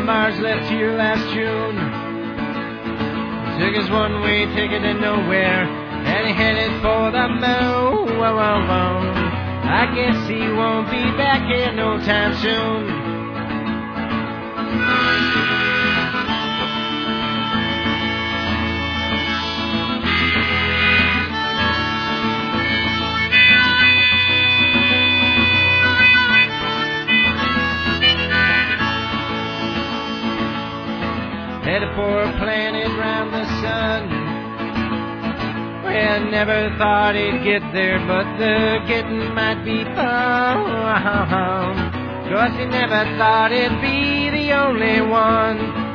Mars left here last June. Took his one-way ticket to nowhere, and he headed for the moon. I guess he won't be back here no time soon. Headed for a planet round the sun. Well, never thought he'd get there, but the getting might be fun. 'Cause he never thought he'd be the only one.